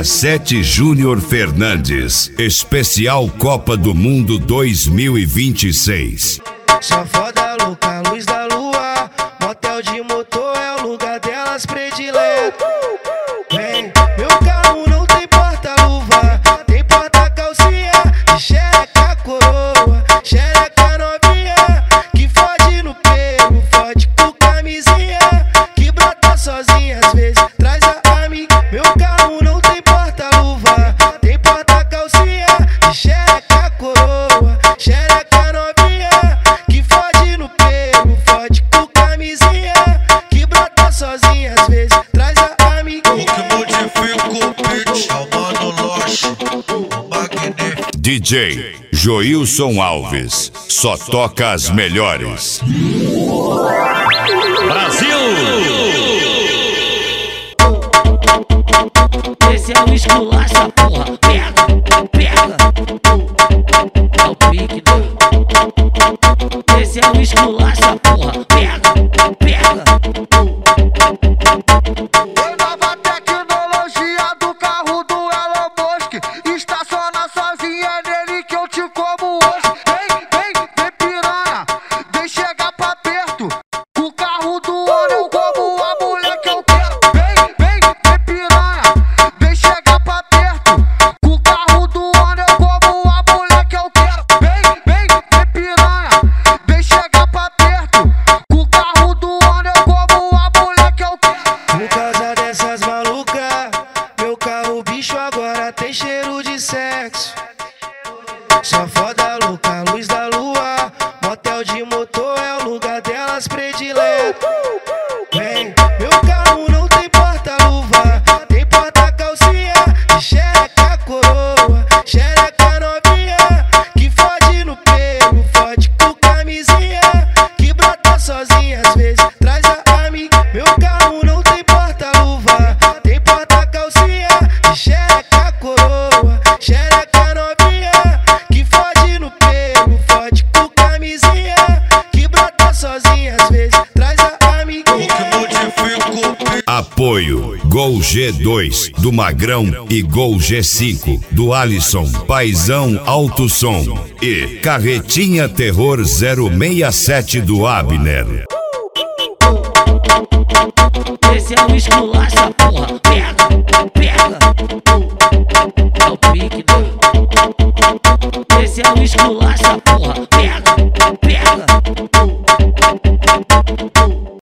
67 Júnior Fernandes, especial Copa do Mundo 2026. Só foda louca, luz da lua, motel de motor é o lugar delas predileto. Vem, meu carro não tem porta-luva, tem porta-calcinha, de xereca coroa, xereca novinha, que fode no pelo, fode com camisinha, que brota sozinha às vezes, traz a amiga. Meu carro não tem porta-luva, tem porta-calcinha, de xereca coroa, xereca novinha, que fode no pelo, fode com camisinha, que brota sozinha às vezes, traz a amiga. O que modifica o pitch é o Mano Loche, o magnífico DJ Joilson Alves, só toca as melhores. Brasil! Esse é o esculacha, porra. Pega, pega. É o pique do... Esse é o esculacha, porra. Pega, pega. Foi nova tecnologia do carro do Elon Musk. Estaciona sozinha nele que eu te como hoje. Vem piranha, vem chegar pra perto. O carro do ano eu como a mulher que eu quero. Vem piranha, vem chegar pra perto. O carro do ano eu como a mulher que eu quero. Vem piranha, vem chegar pra perto. O carro do ano eu como a mulher que eu quero. Por causa dessas malucas, meu carro bicho agora tem cheiro de sexo. Só foda louca, luz da lua, motel de motor é o lugar delas predileto. Vem, meu carro não tem porta-luva, tem porta-calcinha, de xereca coroa, xereca novinha, que fode no pelo, fode com camisinha, que brota sozinha às vezes, traz a amiga. Meu carro não tem porta-luva, tem porta-calcinha, de xereca coroa, xereca novinha, que fode no pelo, fode com camisinha, que brota sozinha às vezes, traz a amiga. o que modifica o pitch. Apoio Gol G2 do Magrão e Gol G5 do Alisson, Paizão Alto Som e Carretinha Terror 067 do Abner. Esse é o esculacha, porra. Pega, pega. É o pique do... Esse é o esculacha, porra.